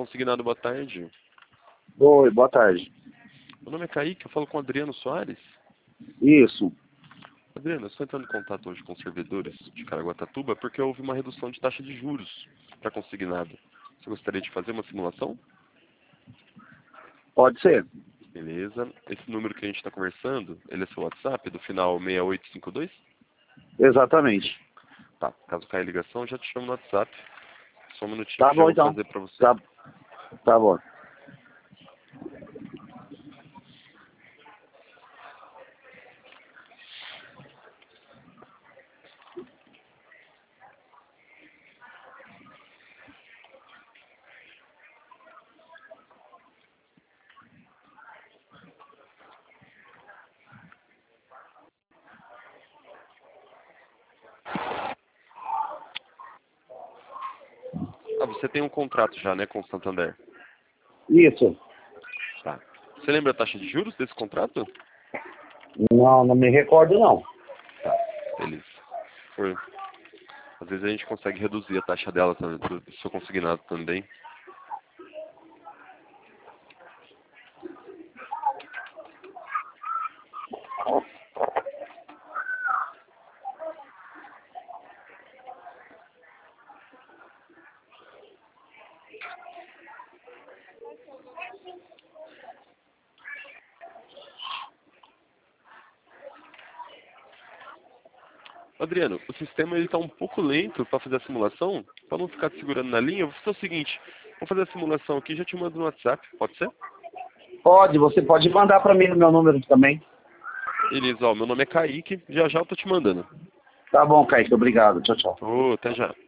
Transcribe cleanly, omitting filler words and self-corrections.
Consignado, boa tarde. Oi, boa tarde. Meu nome é Kaique, eu falo com o Adriano Soares. Isso. Adriano, eu estou entrando em contato hoje com os servidores de Caraguatatuba porque houve uma redução de taxa de juros para consignado. Você gostaria de fazer uma simulação? Pode ser. Beleza. Esse número que a gente está conversando, ele é seu WhatsApp, do final 6852? Exatamente. Tá, caso caia a ligação, eu já te chamo no WhatsApp. Só um minutinho Tá que já bom, vou então. fazer para você. Tá bom. Ah, você tem um contrato já, né, com o Santander? Isso. Tá. Você lembra a taxa de juros desse contrato? Não me recordo, não. Tá, beleza. Às vezes a gente consegue reduzir a taxa dela também, do seu consignado também. Adriano, o sistema está um pouco lento para fazer a simulação. Para não ficar te segurando na linha, eu vou fazer o seguinte. Vou fazer a simulação aqui e já te mando no WhatsApp. Pode ser? Pode, você pode mandar para mim no meu número também. Beleza, ó, meu nome é Kaique. Já já eu tô te mandando. Tá bom, Kaique, obrigado. Tchau, tchau. Ô, até já.